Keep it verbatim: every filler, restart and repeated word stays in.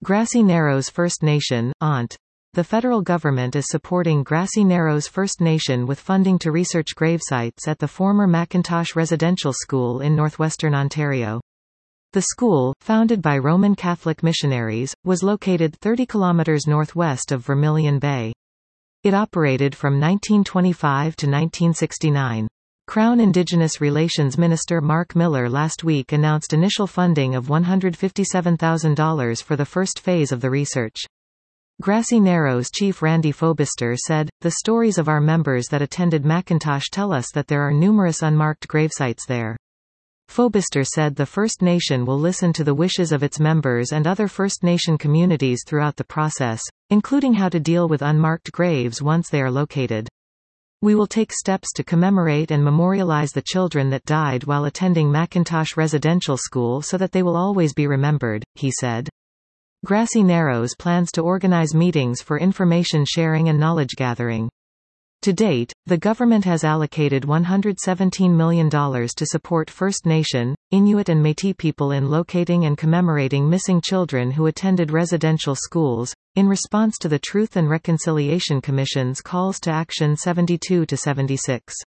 Grassy Narrows First Nation, A U N T. The federal government is supporting Grassy Narrows First Nation with funding to research gravesites at the former Mackintosh Residential School in northwestern Ontario. The school, founded by Roman Catholic missionaries, was located thirty kilometers northwest of Vermilion Bay. It operated from nineteen twenty-five to nineteen sixty-nine. Crown Indigenous Relations Minister Mark Miller last week announced initial funding of one hundred fifty-seven thousand dollars for the first phase of the research. Grassy Narrows Chief Randy Phobister said, "The stories of our members that attended Mackintosh tell us that there are numerous unmarked gravesites there." Phobister said the First Nation will listen to the wishes of its members and other First Nation communities throughout the process, including how to deal with unmarked graves once they are located. "We will take steps to commemorate and memorialize the children that died while attending Mackintosh Residential School so that they will always be remembered," he said. Grassy Narrows plans to organize meetings for information sharing and knowledge gathering. To date, the government has allocated one hundred seventeen million dollars to support First Nation, Inuit and Métis people in locating and commemorating missing children who attended residential schools, in response to the Truth and Reconciliation Commission's calls to action seventy-two to seventy-six.